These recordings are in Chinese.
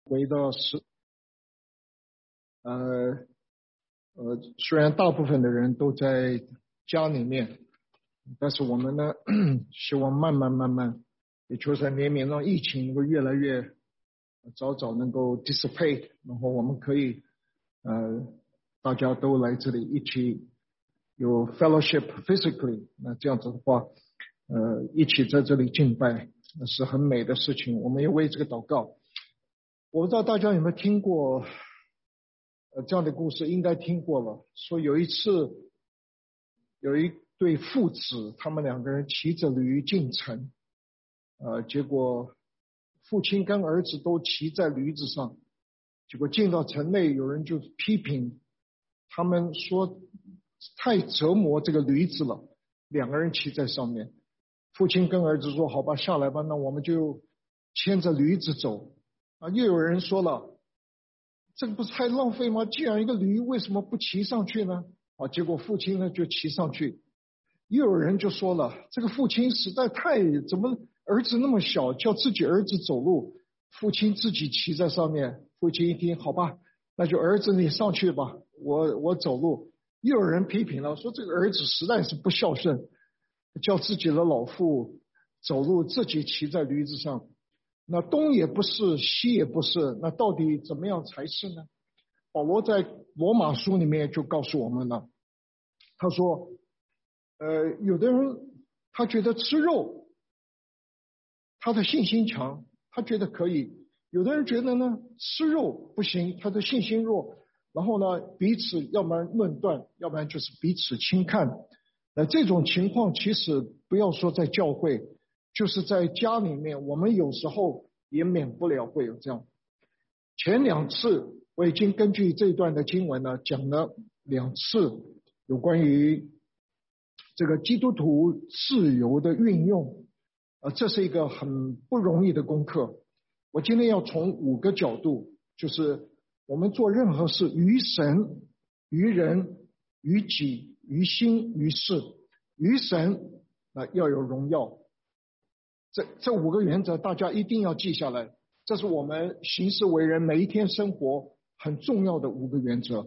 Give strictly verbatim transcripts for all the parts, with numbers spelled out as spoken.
回到是呃呃，虽然大部分的人都在家里面，但是我们呢，希望慢慢慢慢，也就是怜悯让疫情能够越来越早早能够 dissipate， 然后我们可以呃大家都来这里一起有 fellowship physically， 那这样子的话，呃一起在这里敬拜是很美的事情，我们也为这个祷告。我不知道大家有没有听过呃这样的故事，应该听过了。说有一次有一对父子，他们两个人骑着驴进城，呃，结果父亲跟儿子都骑在驴子上，结果进到城内，有人就批评他们说太折磨这个驴子了，两个人骑在上面。父亲跟儿子说好吧，下来吧，那我们就牵着驴子走。啊，又有人说了，这个不是太浪费吗？既然一个驴，为什么不骑上去呢？啊，结果父亲呢就骑上去。又有人就说了，这个父亲实在太，怎么儿子那么小，叫自己儿子走路，父亲自己骑在上面。父亲一听，好吧，那就儿子你上去吧，我我走路。又有人批评了，说这个儿子实在是不孝顺，叫自己的老父走路，自己骑在驴子上。那东也不是，西也不是，那到底怎么样才是呢？保罗在罗马书里面就告诉我们了，他说呃，有的人他觉得吃肉他的信心强，他觉得可以；有的人觉得呢吃肉不行，他的信心弱。然后呢彼此要不然论断，要不然就是彼此轻看。那这种情况其实不要说在教会，就是在家里面，我们有时候也免不了会有这样。前两次我已经根据这一段的经文呢讲了两次有关于这个基督徒自由的运用，呃，这是一个很不容易的功课。我今天要从五个角度，就是我们做任何事，于神、于人、于己、于心、于事。于神那要有荣耀，这这五个原则大家一定要记下来，这是我们行事为人每一天生活很重要的五个原则。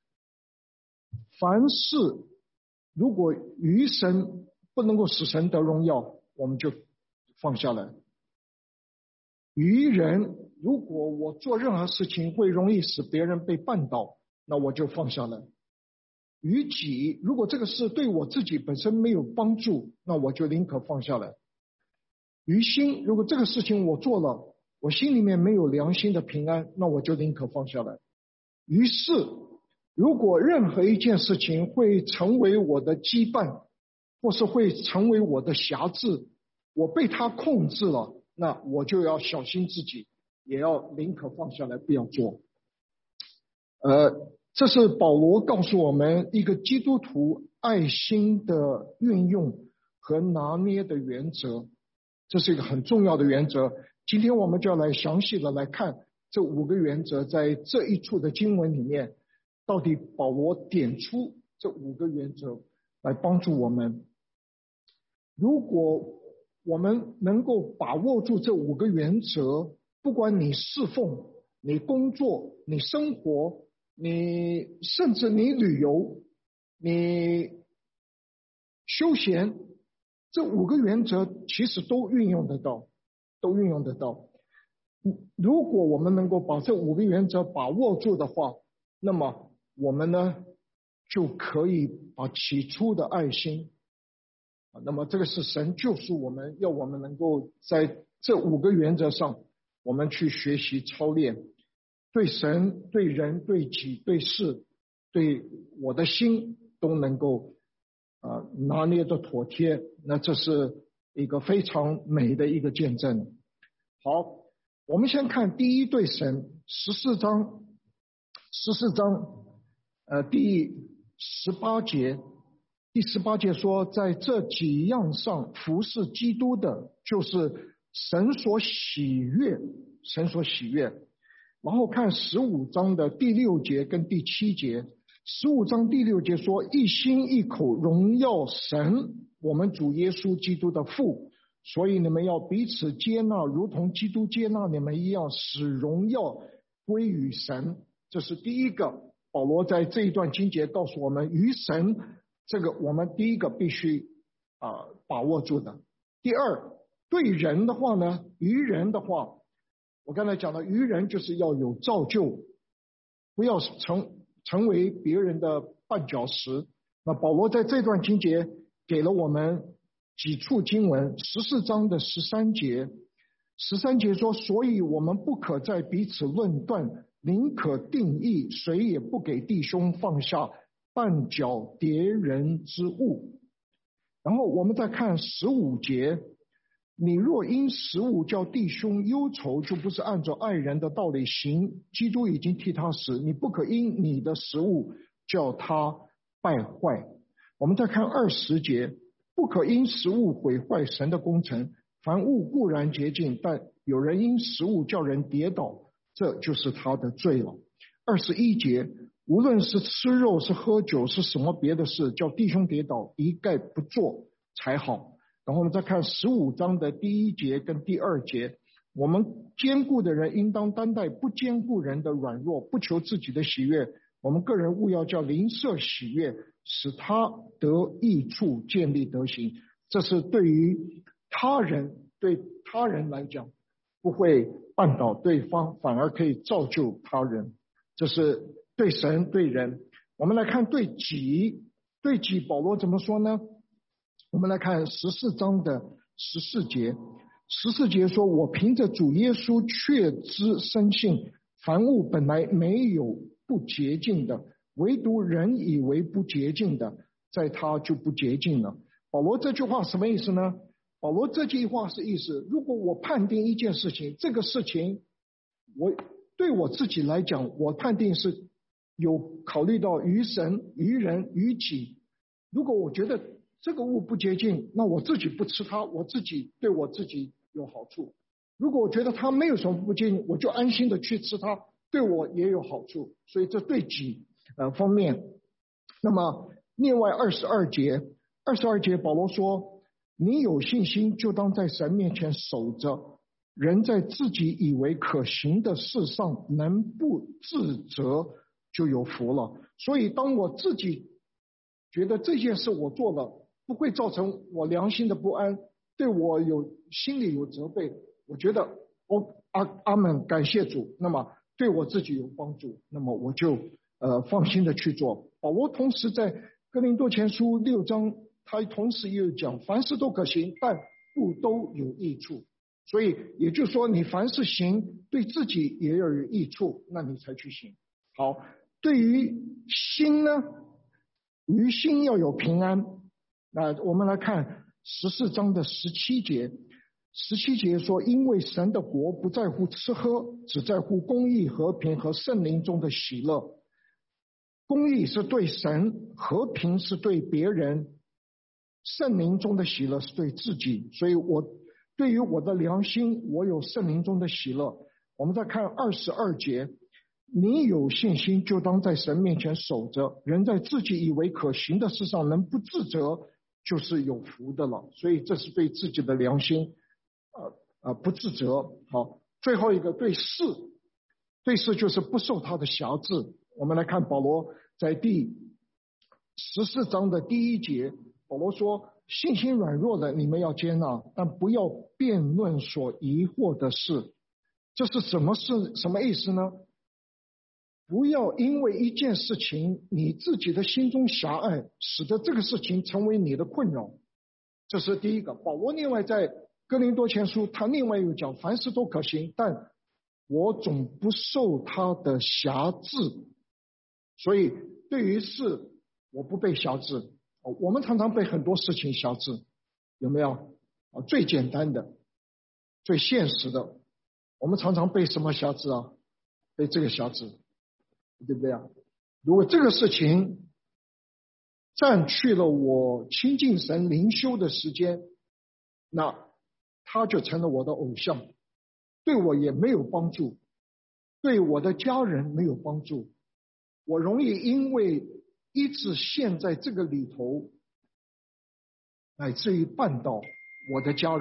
凡事如果于神不能够使神得荣耀，我们就放下来。于人，如果我做任何事情会容易使别人被绊倒，那我就放下来。于己，如果这个事对我自己本身没有帮助，那我就宁可放下来。于心，如果这个事情我做了，我心里面没有良心的平安，那我就宁可放下来。于是如果任何一件事情会成为我的羁绊，或是会成为我的辖制，我被它控制了，那我就要小心自己，也要宁可放下来不要做。呃，这是保罗告诉我们一个基督徒爱心的运用和拿捏的原则，这是一个很重要的原则。今天我们就要来详细的来看这五个原则，在这一处的经文里面到底保罗点出这五个原则来帮助我们。如果我们能够把握住这五个原则，不管你侍奉、你工作、你生活，你甚至你旅游、你休闲，这五个原则其实都运用得到，都运用得到。如果我们能够把这五个原则把握住的话，那么我们呢就可以把起初的爱心，那么这个是神救赎我们，要我们能够在这五个原则上我们去学习操练，对神、对人、对己、对事、对我的心都能够呃拿捏的妥帖，那这是一个非常美的一个见证。好，我们先看第一对神，十四章十四章呃第十八节，第十八节说，在这几样上服侍基督的，就是神所喜悦，神所喜悦。然后看十五章的第六节跟第七节，十五章第六节说，一心一口荣耀神，我们主耶稣基督的父， 所以你们要彼此接纳，如同基督接纳你们一样，使荣耀归于神。这是第一个，保罗在这一段经节告诉我们，于神这个我们第一个必须啊、呃、把握住的。第二，对人的话呢，于人的话，我刚才讲的，于人就是要有造就，不要成成为别人的绊脚石。那保罗在这段经节给了我们几处经文，十四章的十三节，十三节说，所以我们不可再彼此论断，宁可定义，谁也不给弟兄放下绊脚跌人之物。然后我们再看十五节，你若因食物叫弟兄忧愁，就不是按照爱人的道理行，基督已经替他死，你不可因你的食物叫他败坏。我们再看二十节，不可因食物毁坏神的工程，凡物固然洁净，但有人因食物叫人跌倒，这就是他的罪了。二十一节，无论是吃肉是喝酒是什么别的事，叫弟兄跌倒，一概不做才好。然后我们再看十五章的第一节跟第二节，我们坚固的人应当担待不坚固人的软弱，不求自己的喜悦，我们个人务要叫邻舍喜悦，使他得益处，建立德行。这是对于他人，对他人来讲不会绊倒对方，反而可以造就他人。这是对神对人。我们来看对己，对己保罗怎么说呢？我们来看十四章的十四节，十四节说，我凭着主耶稣确知深信，凡物本来没有不洁净的，唯独人以为不洁净的，在他就不洁净了。保罗这句话什么意思呢？保罗这句话是意思，如果我判定一件事情，这个事情我对我自己来讲，我判定是有考虑到于神于人于己，如果我觉得这个物不洁净，那我自己不吃它，我自己对我自己有好处。如果我觉得它没有什么不洁净，我就安心的去吃它，对我也有好处。所以这对己呃方面。那么另外二十二节，二十二节保罗说，你有信心就当在神面前守着，人在自己以为可行的事上能不自责，就有福了。所以当我自己觉得这件事我做了不会造成我良心的不安，对我有心里有责备，我觉得我阿阿们感谢主，那么对我自己有帮助，那么我就呃放心的去做。保罗同时在哥林多前书六章，他同时又讲，凡事都可行，但不都有益处。所以也就是说，你凡事行，对自己也要有益处，那你才去行。好，对于心呢，于心要有平安。那我们来看十四章的十七节，十七节说，因为神的国不在乎吃喝，只在乎公义、和平和圣灵中的喜乐。公义是对神，和平是对别人，圣灵中的喜乐是对自己。所以我对于我的良心，我有圣灵中的喜乐。我们再看二十二节，你有信心就当在神面前守着，人在自己以为可行的事上能不自责，就是有福的了。所以这是对自己的良心呃呃不自责。好，最后一个对事，对事就是不受他的辖制。我们来看保罗在第十四章的第一节，保罗说，信心软弱的你们要接纳，但不要辩论所疑惑的事。这是什么事？什么意思呢？不要因为一件事情你自己的心中狭隘，使得这个事情成为你的困扰。这是第一个。保罗另外在哥林多前书，他另外又讲，凡事都可行，但我总不受他的辖制。所以对于事我不被辖制。我们常常被很多事情辖制，有没有？最简单的最现实的，我们常常被什么辖制啊？被这个辖制，对不对啊？如果这个事情占去了我亲近神灵修的时间，那他就成了我的偶像，对我也没有帮助，对我的家人没有帮助。我容易因为一直陷在这个里头，乃至于绊倒我的家人，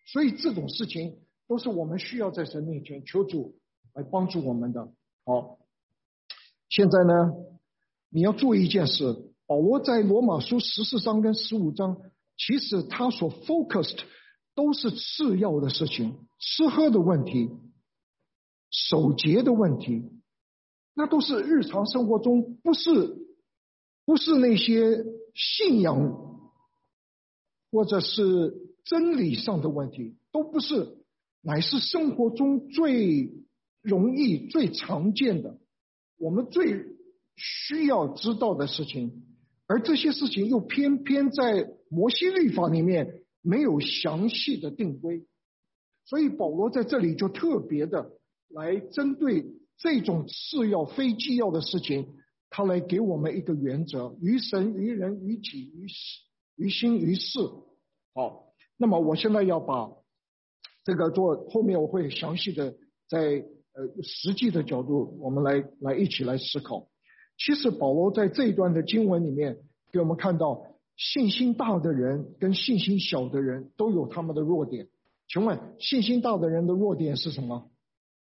所以这种事情都是我们需要在神面前求主来帮助我们的。好，现在呢，你要注意一件事，保罗在罗马书十四章跟十五章，其实他所 focused 都是次要的事情，吃喝的问题，守节的问题，那都是日常生活中，不是不是那些信仰或者是真理上的问题，都不是，乃是生活中最容易最常见的，我们最需要知道的事情，而这些事情又偏偏在摩西律法里面没有详细的定规，所以保罗在这里就特别的来针对这种次要非既要的事情，他来给我们一个原则：于神于人于己于于心于事。好，那么我现在要把这个做后面我会详细的在呃实际的角度，我们来来一起来思考。其实保罗在这一段的经文里面给我们看到，信心大的人跟信心小的人都有他们的弱点。请问信心大的人的弱点是什么？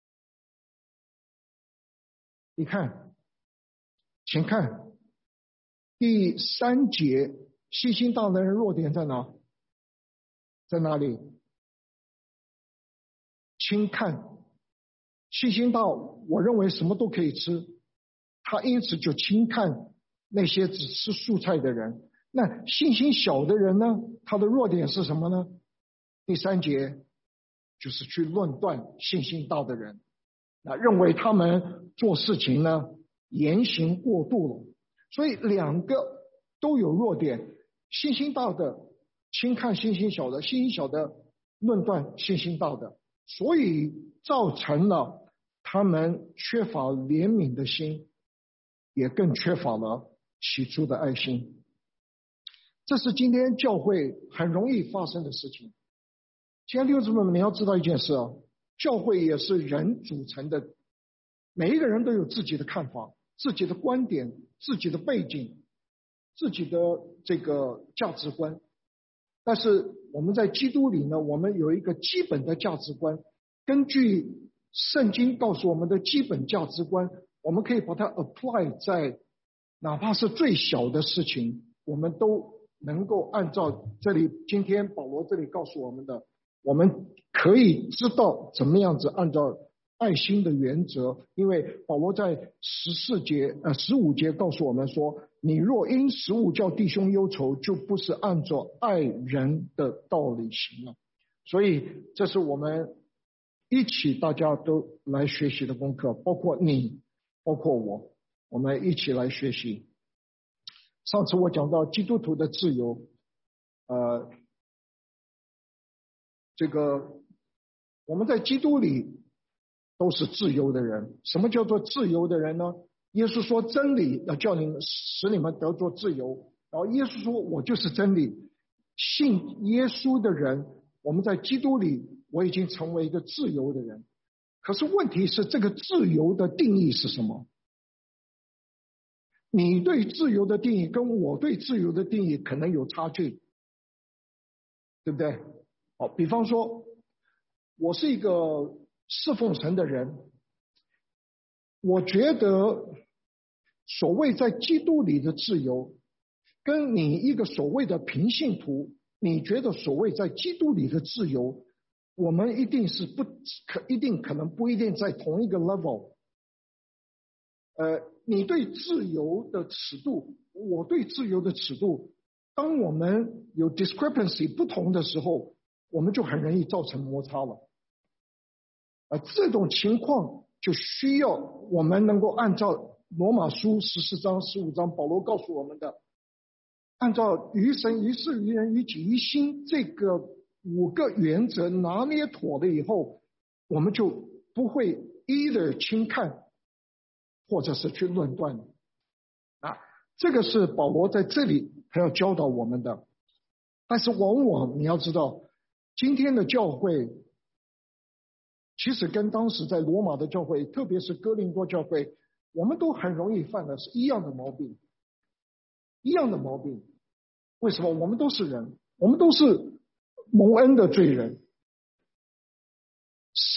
你看，请看第三节，信心大的人弱点在哪？在哪里？轻看。信心大，我认为什么都可以吃，他因此就轻看那些只吃蔬菜的人。那信心小的人呢？他的弱点是什么呢？第三节就是去论断信心大的人，那认为他们做事情呢言行过度了。所以两个都有弱点，信心大的轻看信心小的，信心小的论断信心大的，所以造成了他们缺乏怜悯的心，也更缺乏了起初的爱心。这是今天教会很容易发生的事情。亲爱的弟兄姊妹们，你要知道一件事啊，教会也是人组成的，每一个人都有自己的看法、自己的观点、自己的背景、自己的这个价值观。但是我们在基督里呢，我们有一个基本的价值观，根据圣经告诉我们的基本价值观，我们可以把它 apply 在哪怕是最小的事情，我们都能够按照这里今天保罗这里告诉我们的，我们可以知道怎么样子按照爱心的原则。因为保罗在十四节呃十五节告诉我们说，你若因食物叫弟兄忧愁，就不是按照爱人的道理行了。所以这是我们一起大家都来学习的功课，包括你包括我，我们一起来学习。上次我讲到基督徒的自由，呃，这个我们在基督里都是自由的人。什么叫做自由的人呢？耶稣说真理要叫你们使你们得做自由，然后耶稣说我就是真理。信耶稣的人，我们在基督里我已经成为一个自由的人。可是问题是，这个自由的定义是什么？你对自由的定义跟我对自由的定义可能有差距，对不对？好，比方说我是一个侍奉神的人，我觉得所谓在基督里的自由，跟你一个所谓的平信徒，你觉得所谓在基督里的自由，我们一定是不可一定可能不一定在同一个 level。呃，你对自由的尺度，我对自由的尺度，当我们有 discrepancy 不同的时候，我们就很容易造成摩擦了。呃，这种情况就需要我们能够按照罗马书十四章、十五章保罗告诉我们的，按照于神、于事、于人、于己、于心这个五个原则拿捏妥了以后，我们就不会 either 轻看或者是去论断啊，这个是保罗在这里他要教导我们的。但是往往你要知道，今天的教会其实跟当时在罗马的教会，特别是哥林多教会，我们都很容易犯的是一样的毛病，一样的毛病。为什么？我们都是人，我们都是蒙恩的罪人，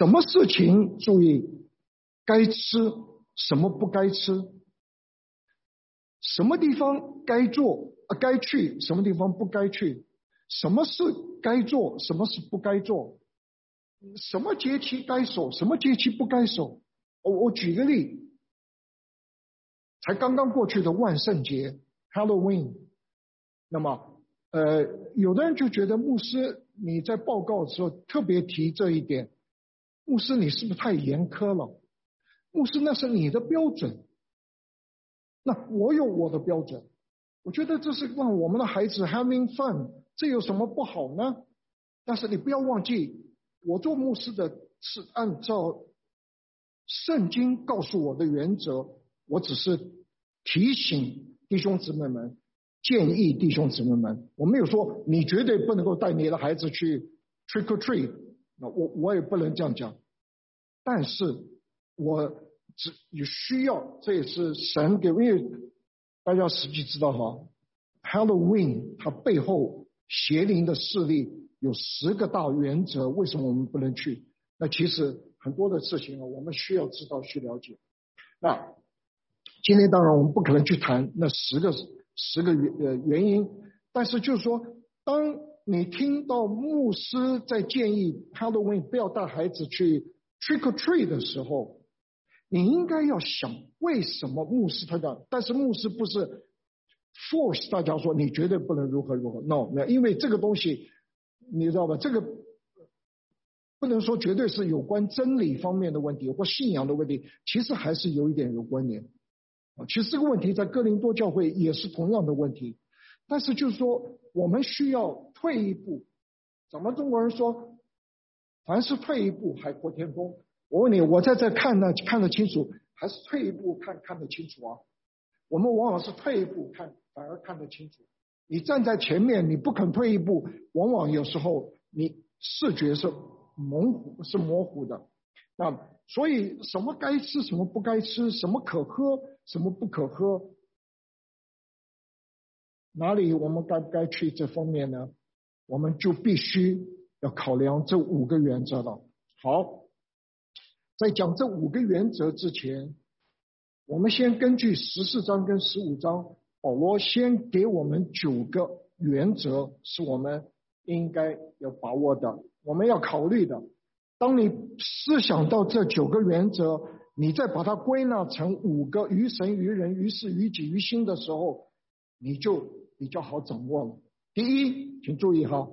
什么事情注意该吃，什么不该吃，什么地方该做啊该去，什么地方不该去，什么事该做，什么事不该做，什么节期该守，什么节期不该守。我我举个例，才刚刚过去的万圣节 Halloween， 那么呃，有的人就觉得牧师你在报告的时候特别提这一点，牧师你是不是太严苛了？牧师那是你的标准，那我有我的标准，我觉得这是让我们的孩子 having fun， 这有什么不好呢？但是你不要忘记，我做牧师的是按照圣经告诉我的原则，我只是提醒弟兄姊妹们，建议弟兄姊妹们，我没有说你绝对不能够带你的孩子去 trick or treat， 那我我也不能这样讲，但是我只有需要，这也是神给，因为大家实际知道哈 ，Halloween 它背后邪灵的势力有十个大原则，为什么我们不能去？那其实很多的事情啊，我们需要知道去了解。那今天当然我们不可能去谈那十个十个原呃原因，但是就是说，当你听到牧师在建议 Halloween 不要带孩子去 trick or treat 的时候，你应该要想为什么牧师他讲，但是牧师不是 force 大家说你绝对不能如何如何 ，no， 没有，因为这个东西你知道吧，这个不能说绝对是有关真理方面的问题或信仰的问题，其实还是有一点有关联。其实这个问题在哥林多教会也是同样的问题，但是就是说我们需要退一步。咱们中国人说，凡是退一步海阔天空。我问你，我在这看呢看得清楚，还是退一步看看得清楚啊？我们往往是退一步看，反而看得清楚。你站在前面，你不肯退一步，往往有时候你视觉是模糊，是模糊的。那所以什么该吃，什么不该吃，什么可喝，什么不可喝，哪里我们该不该去这方面呢？我们就必须要考量这五个原则了。好，在讲这五个原则之前，我们先根据十四章跟十五章，保罗先给我们九个原则，是我们应该要把握的，我们要考虑的。当你思想到这九个原则，你再把它归纳成五个于神于人于事于己于心的时候，你就比较好掌握了。第一，请注意哈，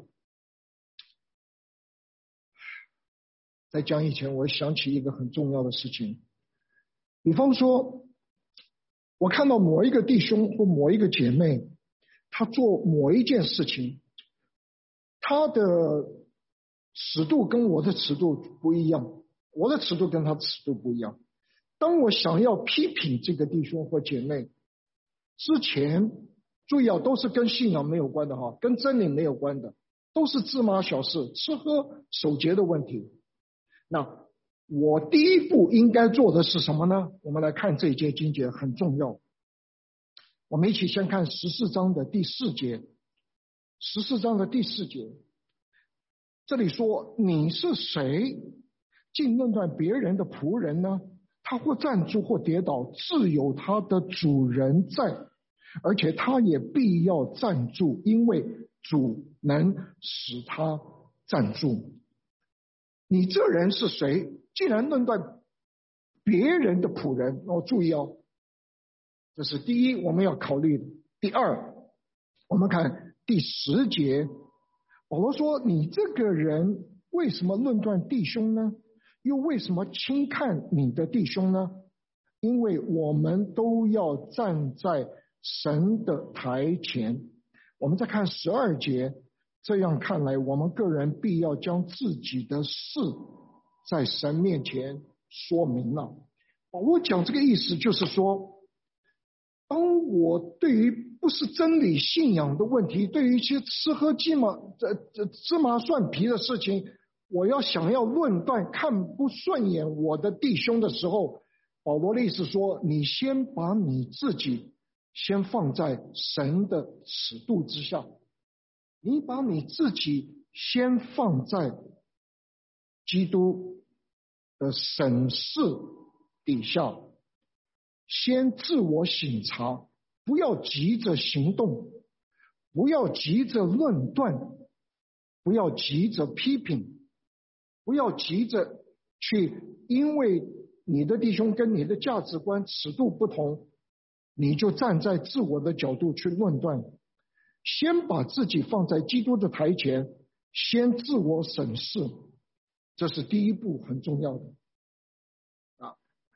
在讲以前我想起一个很重要的事情，比方说我看到某一个弟兄或某一个姐妹，他做某一件事情，他的尺度跟我的尺度不一样，我的尺度跟他尺度不一样。当我想要批评这个弟兄或姐妹之前，注意啊，都是跟信仰没有关的哈，跟真理没有关的，都是芝麻小事，吃喝守节的问题。那我第一步应该做的是什么呢？我们来看这一节经节很重要。我们一起先看十四章的第四节，十四章的第四节，这里说，你是谁竟论断别人的仆人呢？他或站住或跌倒，自有他的主人在，而且他也必要站住，因为主能使他站住。你这人是谁？竟然论断别人的仆人？哦，注意哦，这是第一我们要考虑的。第二，我们看第十节，保罗说，你这个人为什么论断弟兄呢？又为什么轻看你的弟兄呢？因为我们都要站在神的台前。我们再看十二节，这样看来，我们个人必要将自己的事在神面前说明了。保罗讲这个意思就是说，当我对于不是真理信仰的问题，对于一些吃喝鸡麻这这芝麻蒜皮的事情，我要想要论断看不顺眼我的弟兄的时候，保罗的意思说，你先把你自己先放在神的尺度之下，你把你自己先放在基督的审视底下，先自我省察，不要急着行动，不要急着论断，不要急着批评，不要急着去因为你的弟兄跟你的价值观尺度不同，你就站在自我的角度去论断。先把自己放在基督的台前，先自我审视，这是第一步，很重要的啊。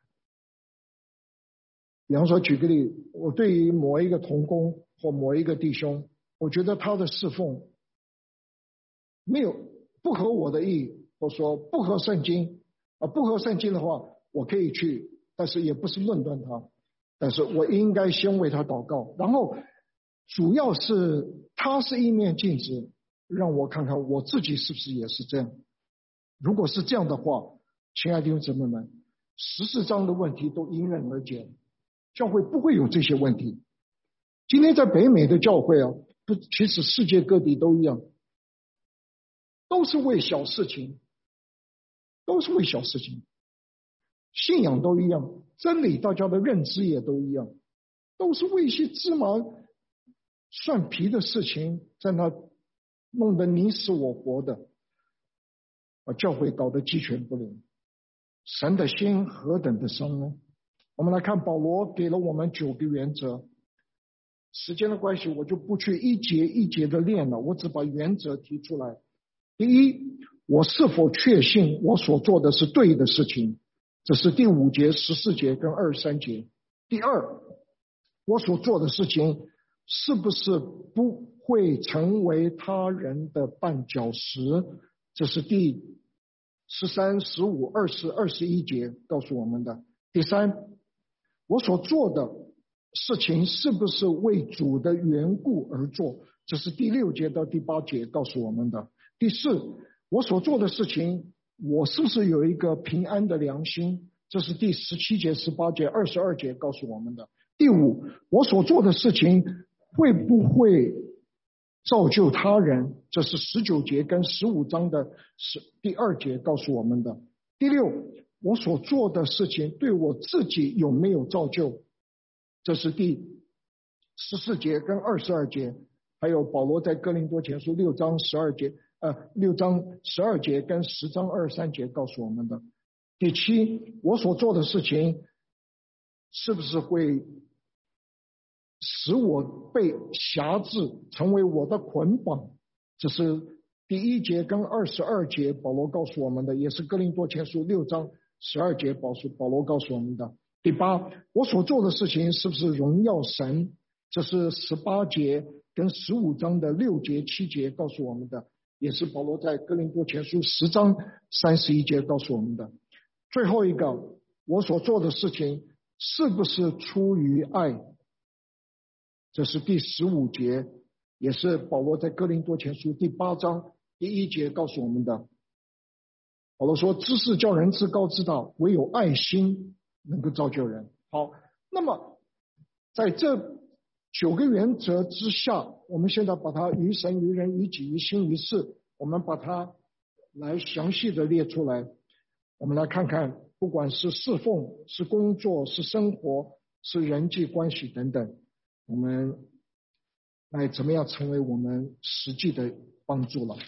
比方说举个例，我对于某一个同工或某一个弟兄，我觉得他的侍奉没有不合我的意，或说不合圣经啊，不合圣经的话，我可以去，但是也不是论断他，但是我应该先为他祷告，然后主要是他是一面镜子，让我看看我自己是不是也是这样。如果是这样的话，亲爱的弟兄姊妹们，十四章的问题都迎刃而解，教会不会有这些问题。今天在北美的教会啊，不，其实世界各地都一样，都是为小事情，都是为小事情，信仰都一样，真理大家的认知也都一样，都是为一些芝麻蒜皮的事情在那弄得你死我活的，把教会搞得鸡犬不宁，神的心何等的伤呢？我们来看保罗给了我们九个原则，时间的关系我就不去一节一节的练了，我只把原则提出来。第一，我是否确信我所做的是对的事情，这是第五节、十四节跟二十三节。第二，我所做的事情是不是不会成为他人的绊脚石，这是第十三、十五、二十、二十一节告诉我们的。第三，我所做的事情是不是为主的缘故而做，这是第六节到第八节告诉我们的。第四，我所做的事情我是不是有一个平安的良心，这是第十七节、十八节、二十二节告诉我们的。第五，我所做的事情会不会造就他人，这是十九节跟十五章的第二节告诉我们的。第六，我所做的事情对我自己有没有造就，这是第十四节跟二十二节，还有保罗在哥林多前书六章十二节呃六章十二节跟十章二十三节告诉我们的。第七，我所做的事情是不是会使我被辖制，成为我的捆绑，这是第一节跟二十二节保罗告诉我们的，也是哥林多前书六章十二节保保罗告诉我们的。第八，我所做的事情是不是荣耀神，这是十八节跟十五章的六节七节告诉我们的，也是保罗在哥林多前书十章三十一节告诉我们的。最后一个，我所做的事情是不是出于爱，这是第十五节，也是保罗在哥林多前书第八章第一节告诉我们的。保罗说，知识叫人自高自大，唯有爱心能够造就人。好，那么在这九个原则之下，我们现在把它于神于人于己于心于事，我们把它来详细的列出来。我们来看看，不管是侍奉、是工作、是生活、是人际关系等等，我们来怎么样成为我们实际的帮助了。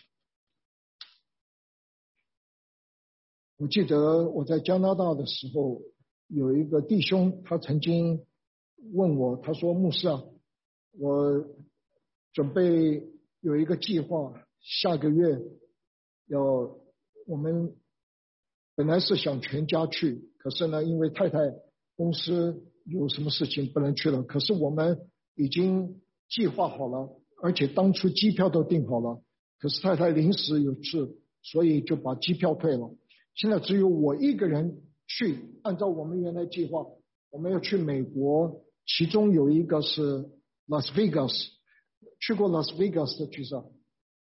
我记得我在加拿大的时候，有一个弟兄，他曾经问我，他说，牧师啊，我准备有一个计划，下个月要我们本来是想全家去，可是呢，因为太太公司有什么事情不能去了，可是我们已经计划好了，而且当初机票都订好了，可是太太临时有事，所以就把机票退了。现在只有我一个人去，按照我们原来计划，我们要去美国，其中有一个是 Las Vegas， 去过 Las Vegas 的举手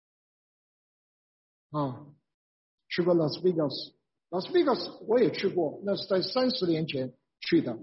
啊，去过 Las Vegas。Las Vegas 我也去过，那是在三十年前去的。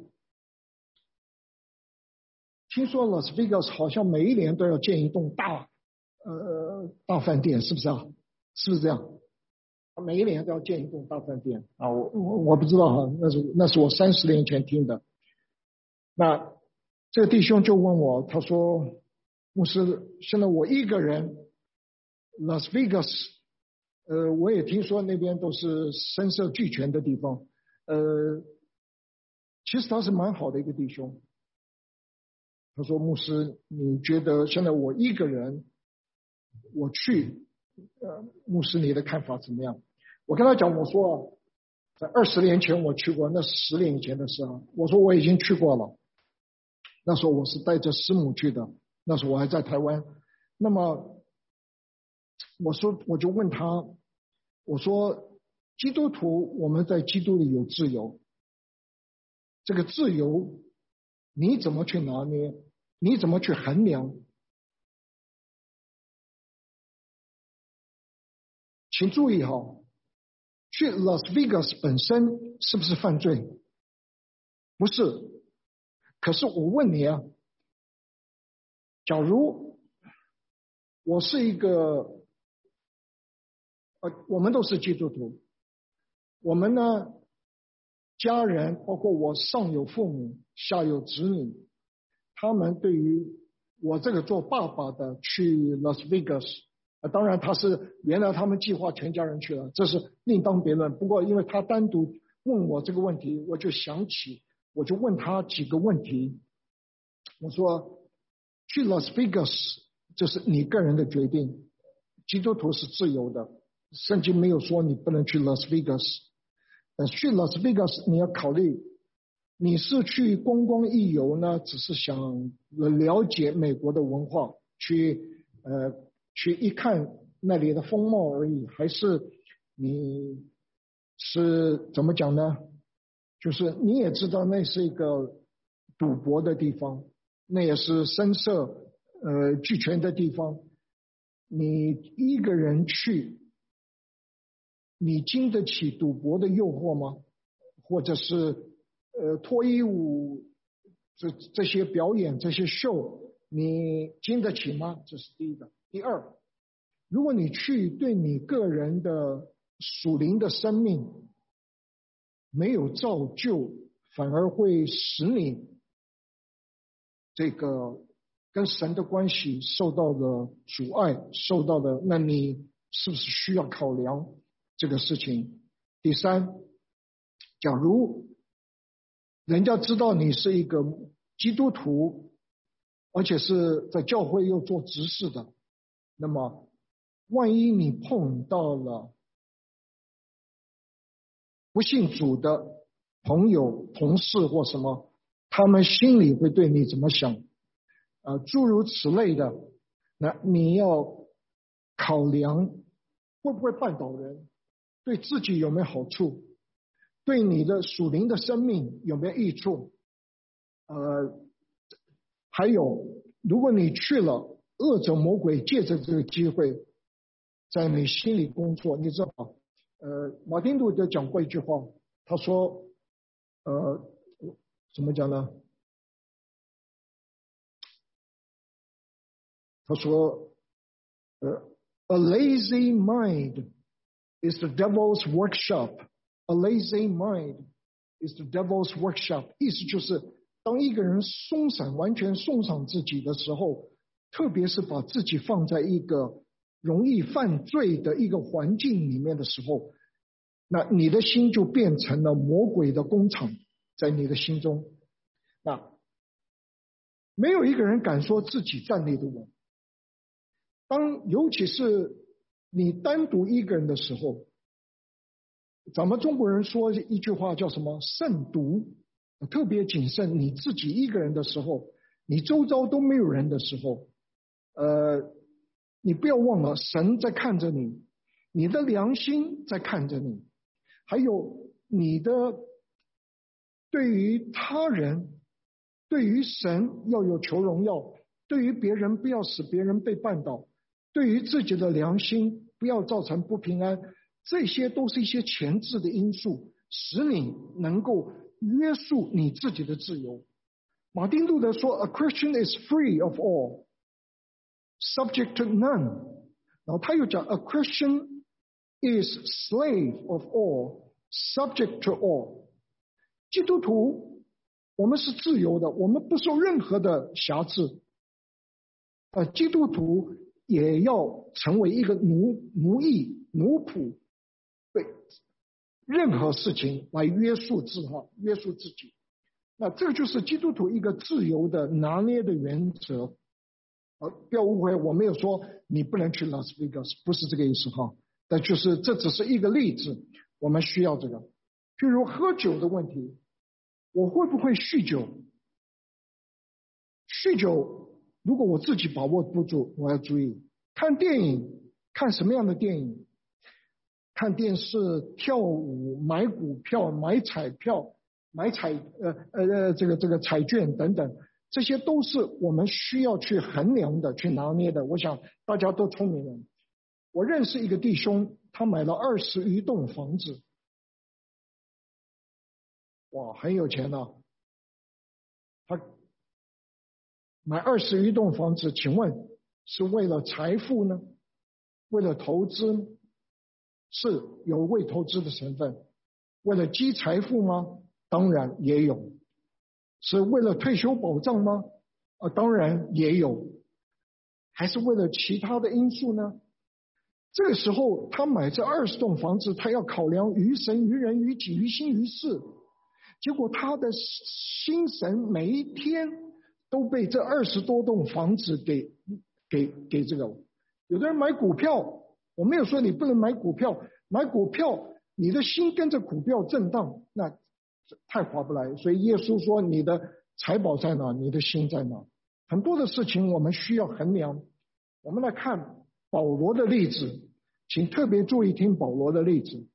听说 Las Vegas 好像每一年都要建一栋大呃大饭店，是不是啊？是不是这样？ 每一年都要建一栋大饭店啊！我我我不知道哈，那是那是我三十年前听的。那这个弟兄就问我，他说：“牧师，现在我一个人 ，Las Vegas， 呃，我也听说那边都是声色俱全的地方，呃，其实他是蛮好的一个弟兄。他说：牧师，你觉得现在我一个人，我去，呃，牧师你的看法怎么样？”我跟他讲，我说在二十年前我去过，那十年以前的事啊。我说我已经去过了，那时候我是带着师母去的，那时候我还在台湾。那么我说我就问他，我说基督徒我们在基督里有自由，这个自由你怎么去拿捏？你怎么去衡量？请注意哈。去 Las Vegas 本身是不是犯罪？不是。可是我问你啊，假如我是一个，呃，我们都是基督徒，我们呢，家人包括我上有父母，下有子女，他们对于我这个做爸爸的去 Las Vegas。当然他是原来他们计划全家人去了，这是另当别论。不过因为他单独问我这个问题，我就想起，我就问他几个问题。我说去 Las Vegas 这是你个人的决定，基督徒是自由的，圣经没有说你不能去 Las Vegas。去 Las Vegas 你要考虑，你是去观光一游呢，只是想了解美国的文化，去呃去一看那里的风貌而已，还是你是怎么讲呢？就是你也知道那是一个赌博的地方，那也是声色呃俱全的地方，你一个人去，你经得起赌博的诱惑吗？或者是呃脱衣舞这这些表演这些秀，你经得起吗？这是第一个。第二，如果你去对你个人的属灵的生命没有造就，反而会使你这个跟神的关系受到了阻碍，受到了，那你是不是需要考量这个事情？第三，假如人家知道你是一个基督徒，而且是在教会又做执事的，那么万一你碰到了不信主的朋友、同事或什么，他们心里会对你怎么想？呃，诸如此类的，那你要考量会不会绊倒人，对自己有没有好处，对你的属灵的生命有没有益处？呃，还有，如果你去了，恶者魔鬼借着这个机会在你心里工作，你知道吗？呃，马丁路德讲过一句话，他说，呃，怎么讲呢？他说，呃 ，A lazy mind is the devil's workshop. A lazy mind is the devil's workshop. 意思就是，当一个人松散、完全送上自己的时候，特别是把自己放在一个容易犯罪的一个环境里面的时候，那你的心就变成了魔鬼的工厂，在你的心中。那没有一个人敢说自己站立得稳。当尤其是你单独一个人的时候，咱们中国人说一句话叫什么？慎独，特别谨慎。你自己一个人的时候，你周遭都没有人的时候，呃，你不要忘了，神在看着你，你的良心在看着你，还有你的对于他人、对于神要有求荣耀，对于别人不要使别人被绊倒，对于自己的良心不要造成不平安，这些都是一些前置的因素，使你能够约束你自己的自由。马丁路德说 A Christian is free of all, subject to none。 然后他又讲 A Christian is slave of all, subject to all。基督徒，我们是自由的，我们不受任何的辖制。呃，基督徒也要成为一个奴奴役、奴仆，对任何事情来约束自哈，约束自己。那这个就是基督徒一个自由的拿捏的原则。呃，不要误会，我没有说你不能去拉斯维加斯，不是这个意思哈。但就是这只是一个例子，我们需要这个。譬如喝酒的问题，我会不会酗酒？酗酒，如果我自己把握不住，我要注意。看电影，看什么样的电影？看电视、跳舞、买股票、买彩票、买彩呃呃这个这个彩券等等。这些都是我们需要去衡量的、去拿捏的。我想大家都聪明人。我认识一个弟兄，他买了二十余栋房子，哇，很有钱啊！他买二十余栋房子，请问是为了财富呢？为了投资呢？是有为投资的成分。为了积财富吗？当然也有。是为了退休保障吗？啊，当然也有。还是为了其他的因素呢？这个时候他买这二十栋房子，他要考量于神于人于己于心于事，结果他的心神每一天都被这二十多栋房子给给给这个。有的人买股票，我没有说你不能买股票，买股票你的心跟着股票震荡，那太划不来。所以耶稣说，你的财宝在哪，你的心在哪。很多的事情我们需要衡量。我们来看保罗的例子，请特别注意听保罗的例子。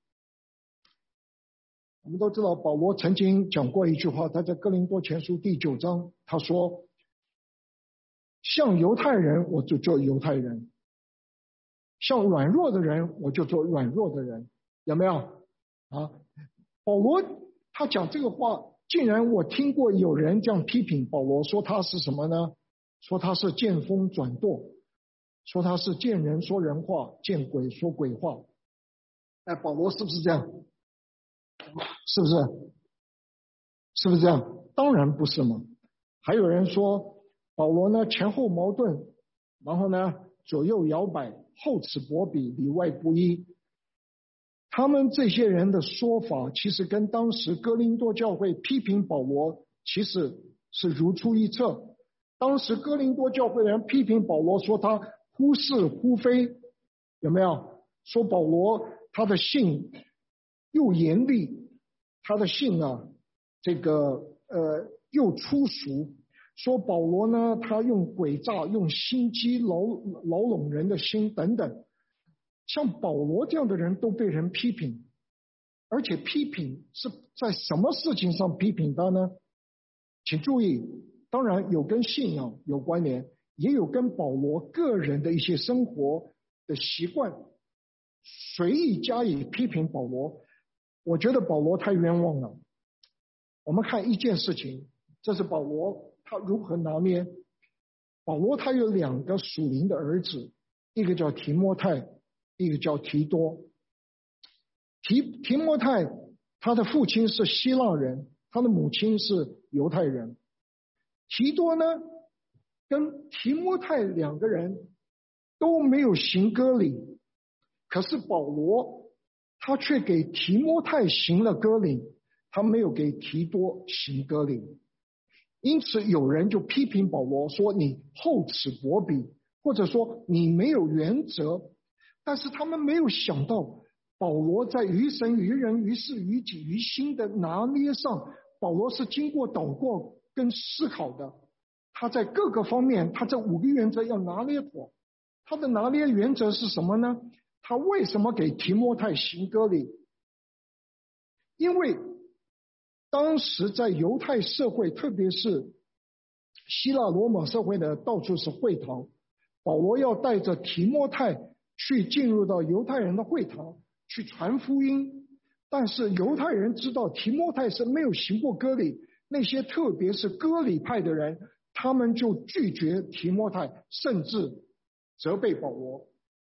我们都知道保罗曾经讲过一句话，他在哥林多前书第九章，他说，像犹太人我就做犹太人，像软弱的人我就做软弱的人。有没有啊？保罗他讲这个话，竟然我听过有人这样批评保罗，说他是什么呢？说他是见风转舵，说他是见人说人话，见鬼说鬼话。哎，保罗是不是这样？是不是？是不是这样？当然不是嘛。还有人说保罗呢前后矛盾，然后呢左右摇摆，厚此薄彼，里外不一。他们这些人的说法，其实跟当时哥林多教会批评保罗其实是如出一辙。当时哥林多教会的人批评保罗，说他忽是忽非，有没有？说保罗他的信又严厉，他的信啊，这个呃又粗俗。说保罗呢，他用诡诈、用心机牢牢笼人的心等等。像保罗这样的人都被人批评，而且批评是在什么事情上批评他呢？请注意，当然有跟信仰有关联，也有跟保罗个人的一些生活的习惯，随意加以批评保罗。我觉得保罗太冤枉了。我们看一件事情，这是保罗他如何拿捏。保罗他有两个属灵的儿子，一个叫提摩太，一个叫提多。提提摩太他的父亲是希腊人，他的母亲是犹太人。提多呢，跟提摩太两个人都没有行割礼，可是保罗他却给提摩太行了割礼，他没有给提多行割礼。因此有人就批评保罗说你厚此薄彼，或者说你没有原则。但是他们没有想到保罗在于神于人于事于己于心的拿捏上，保罗是经过祷告跟思考的。他在各个方面，他这五个原则要拿捏妥。他的拿捏原则是什么呢？他为什么给提摩太行割礼？因为当时在犹太社会，特别是希腊罗马社会的到处是会堂，保罗要带着提摩太去进入到犹太人的会堂去传福音。但是犹太人知道提摩太是没有行过割礼，那些特别是割礼派的人，他们就拒绝提摩太，甚至责备保罗。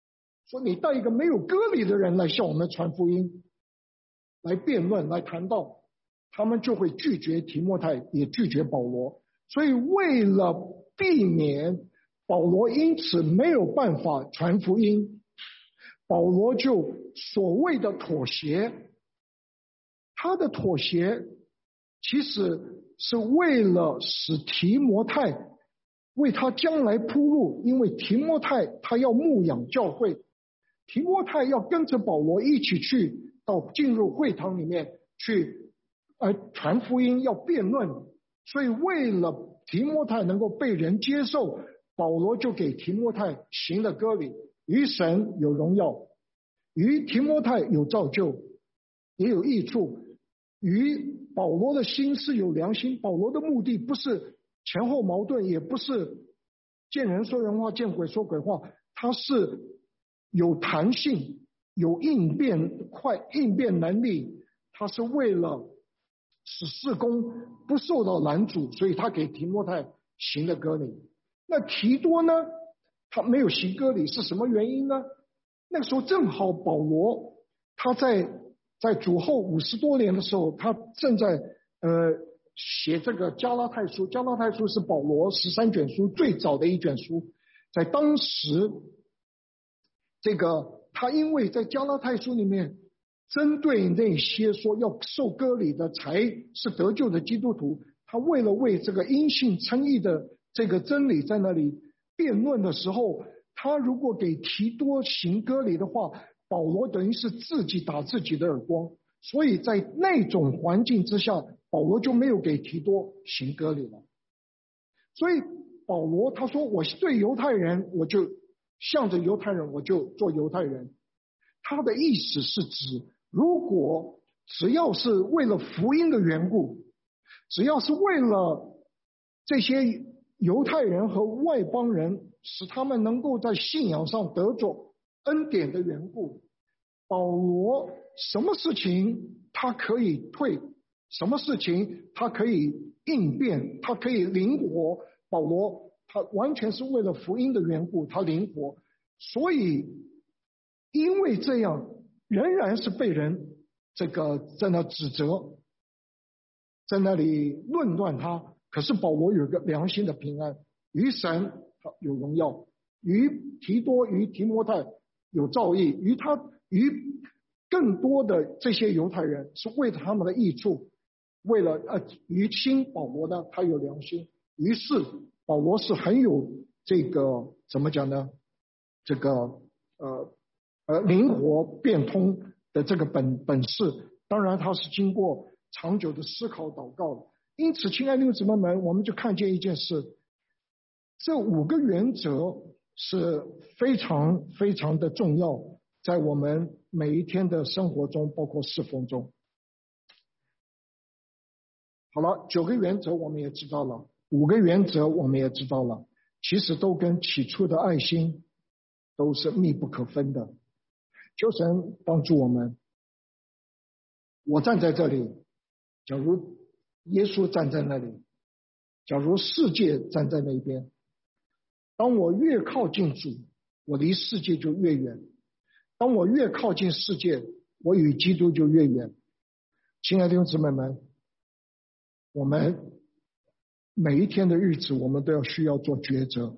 说你带一个没有割礼的人来向我们传福音，来辩论，来谈道，他们就会拒绝提摩太，也拒绝保罗。所以为了避免保罗因此没有办法传福音，保罗就所谓的妥协。他的妥协其实是为了使提摩太为他将来铺路，因为提摩太他要牧养教会，提摩太要跟着保罗一起去到进入会堂里面去呃传福音，要辩论。所以为了提摩太能够被人接受，保罗就给提摩太行了割礼，于神有荣耀，于提摩太有造就，也有益处。于保罗的心是有良心，保罗的目的不是前后矛盾，也不是见人说人话，见鬼说鬼话，他是有弹性，有应变快应变能力，他是为了使事工不受到拦阻，所以他给提摩太行了割礼。那提多呢，他没有行割礼是什么原因呢？那个时候正好保罗他在在主后五十多年的时候，他正在呃写这个加拉太书。加拉太书是保罗十三卷书最早的一卷书。在当时，这个他因为在加拉太书里面针对那些说要受割礼的才是得救的基督徒，他为了为这个因信称义的这个真理在那里辩论的时候，他如果给提多行割礼的话，保罗等于是自己打自己的耳光。所以在那种环境之下，保罗就没有给提多行割礼了。所以保罗他说，我对犹太人我就向着犹太人，我就做犹太人。他的意思是指，如果只要是为了福音的缘故，只要是为了这些犹太人和外邦人使他们能够在信仰上得着恩典的缘故，保罗什么事情他可以退，什么事情他可以应变，他可以灵活。保罗他完全是为了福音的缘故，他灵活。所以因为这样仍然是被人这个在那指责，在那里论断他。可是保罗有一个良心的平安，于神有荣耀，于提多于提摩太有造诣，于他于更多的这些犹太人是为了他们的益处，为了呃于亲保罗呢，他有良心。于是保罗是很有这个怎么讲呢？这个呃呃灵活变通的这个本本事。当然他是经过长久的思考祷告的。因此亲爱的弟兄姊妹们，我们就看见一件事，这五个原则是非常非常的重要，在我们每一天的生活中，包括侍奉中。好了，九个原则我们也知道了，五个原则我们也知道了，其实都跟起初的爱心都是密不可分的。求神帮助我们。我站在这里，假如耶稣站在那里，假如世界站在那边，当我越靠近主，我离世界就越远；当我越靠近世界，我与基督就越远。亲爱的弟兄姊妹们，我们每一天的日子，我们都要需要做抉择。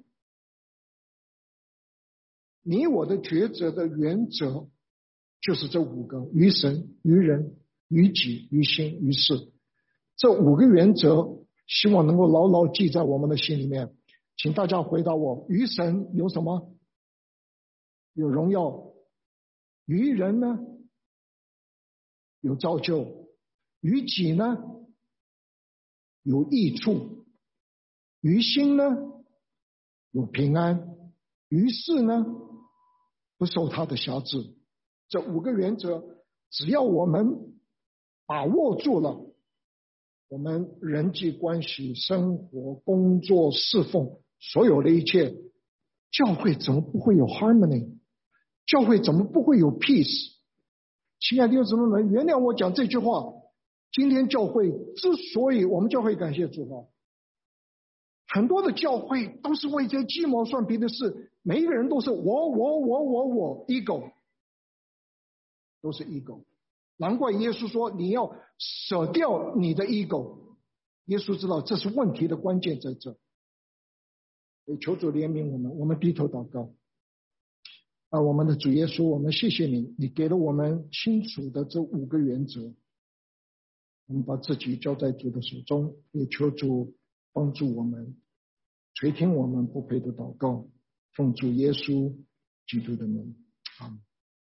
你我的抉择的原则就是这五个：于神、于人、于己、于心、于事。这五个原则希望能够牢牢记在我们的心里面。请大家回答我，于神有什么？有荣耀。于人呢？有造就。于己呢？有益处。于心呢？有平安。于事呢？不受他的辖制。这五个原则，只要我们把握住了，我们人际关系、生活、工作、侍奉，所有的一切，教会怎么不会有 harmony？ 教会怎么不会有 peace？ 亲爱的弟兄姊妹们，原谅我讲这句话。今天教会之所以我们教会感谢主啊， 很多的教会都是为这鸡毛蒜皮的事，每一个人都是我我我我我 ego， 都是 ego。难怪耶稣说你要舍掉你的 ego， 耶稣知道这是问题的关键在这。求主怜悯我们，我们低头祷告。啊，我们的主耶稣，我们谢谢你，你给了我们清楚的这五个原则，我们把自己交在主的手中，也求主帮助我们，垂听我们不配的祷告，奉主耶稣基督的名，阿们。